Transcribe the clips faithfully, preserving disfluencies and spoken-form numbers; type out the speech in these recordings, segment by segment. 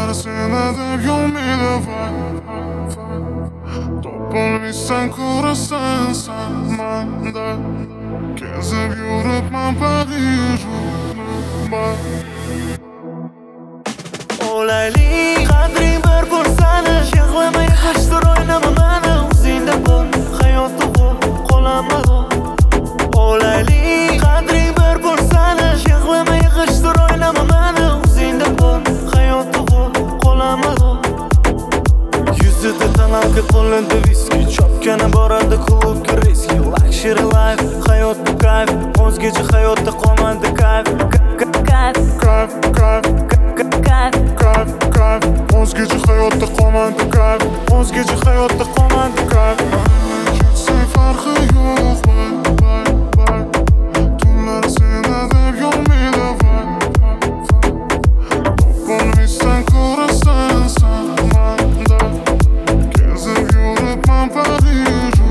Tunlar seni deb yonmaydi vay Topolmaysan ko'rasan sen manda Kezib yuribman Parijni Olaylik qadring bir bo'lsani Yig'lamay hashtir o'ynama mani O'zingda bor, hayotda bor, qolaman Olaylik qadring bir bo'lsani Yig'lamay hashtir o'ynama mani O'zingda bor, hayotda bor, qolaman Yuzida talanka, qo'lida viski Chopgani boradi klubga riski Luxury life, hayotda kayf O'zgacha hayotda qolmadi kayf Kayf, Kayf, kayf, kayf kayf, kayf O'zgacha hayotda qolmadi kayf O'zgacha hayotda qolmadi kayf Ketsang farqi yo'q vay, vay, vay Tunlar seni deb yonmaydi vay, Topolmaysan ko'rasan sen manda Kezib yuribman Parijni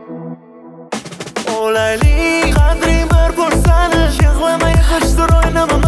Olaylik qadring bir bo'lsani Yig'lamay hashtir o'ynama